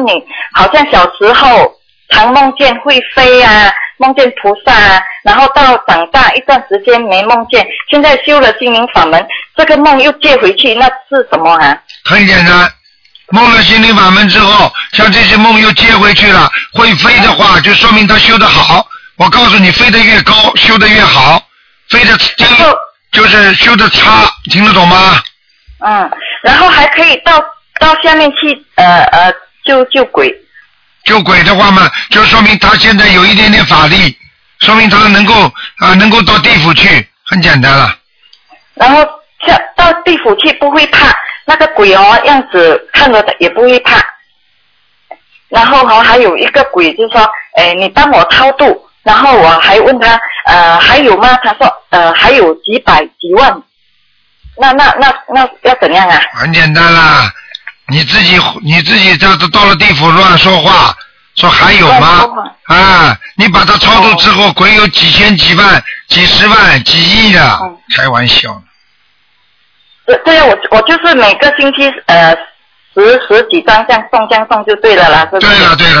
你好像小时候常梦见会飞啊，梦见菩萨啊，然后到长大一段时间没梦见，现在修了心灵法门，这个梦又借回去，那是什么啊？ 很简单，梦了心灵法门之后，像这些梦又接回去了，会飞的话，就说明他修得好。我告诉你，飞得越高，修得越好；飞得低，就是修得差。听得懂吗？ 然后还可以到下面去救鬼。 救鬼的话嘛，就说明他现在有一点点法力，说明他能够到地府去，很简单了。 然后到地府去不会怕，那个鬼样子看着也不会怕。然后还有一个鬼就说，你帮我超度，然后我还问他，还有吗？他说，还有几百几万。那要怎样啊？ 很简单啦，你自己这样子到了地府乱说话，说还有吗？啊，你把它超度之后，鬼有几千几万几十万几亿的，开玩笑。 对啊，我就是每个星期十几张这样送就对了啦，是不是？ 对了，